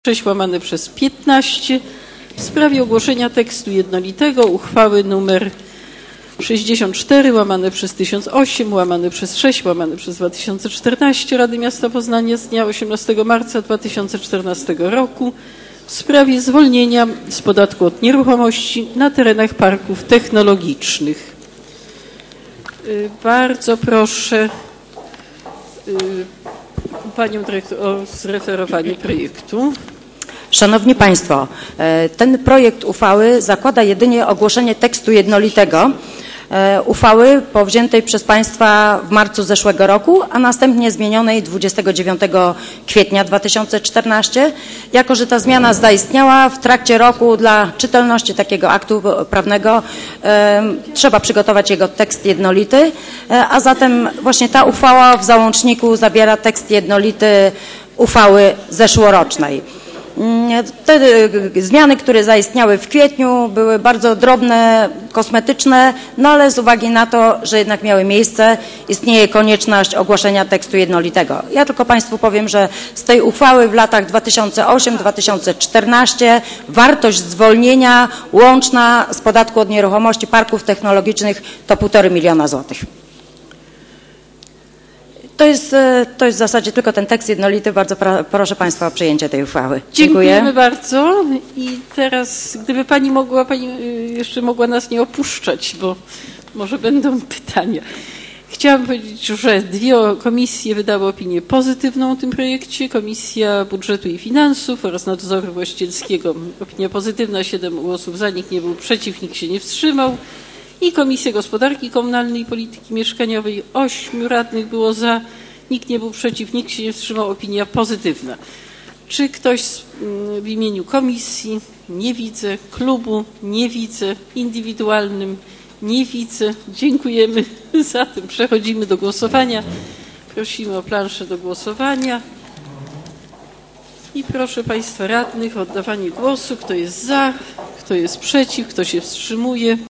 6/15 w sprawie ogłoszenia tekstu jednolitego uchwały nr 64/1008/6/2014 Rady Miasta Poznania z dnia 18 marca 2014 roku w sprawie zwolnienia z podatku od nieruchomości na terenach parków technologicznych. Bardzo proszę Panią Dyrektor o zreferowanie projektu. Szanowni Państwo, ten projekt uchwały zakłada jedynie ogłoszenie tekstu jednolitego uchwały powziętej przez Państwa w marcu zeszłego roku, a następnie zmienionej 29 kwietnia 2014. Jako że ta zmiana zaistniała w trakcie roku, dla czytelności takiego aktu prawnego trzeba przygotować jego tekst jednolity, a zatem właśnie ta uchwała w załączniku zawiera tekst jednolity uchwały zeszłorocznej. Te zmiany, które zaistniały w kwietniu, były bardzo drobne, kosmetyczne, no ale z uwagi na to, że jednak miały miejsce, istnieje konieczność ogłoszenia tekstu jednolitego. Ja tylko Państwu powiem, że z tej uchwały w latach 2008-2014 wartość zwolnienia łączna z podatku od nieruchomości parków technologicznych to 1,5 miliona złotych. To jest w zasadzie tylko ten tekst jednolity. Bardzo proszę Państwa o przyjęcie tej uchwały. Dziękujemy bardzo. I teraz, gdyby Pani jeszcze mogła nas nie opuszczać, bo może będą pytania. Chciałam powiedzieć, że dwie komisje wydały opinię pozytywną o tym projekcie. Komisja Budżetu i Finansów oraz Nadzoru Właścicielskiego. Opinia pozytywna, 7 głosów za, nikt nie był przeciw, nikt się nie wstrzymał. I Komisja Gospodarki Komunalnej i Polityki Mieszkaniowej, 8 radnych było za, nikt nie był przeciw, nikt się nie wstrzymał, opinia pozytywna. Czy ktoś w imieniu komisji? Nie widzę. Klubu? Nie widzę. Indywidualnym? Nie widzę. Dziękujemy. Zatem przechodzimy do głosowania. Prosimy o planszę do głosowania. I proszę Państwa radnych o oddawanie głosu. Kto jest za, kto jest przeciw, kto się wstrzymuje.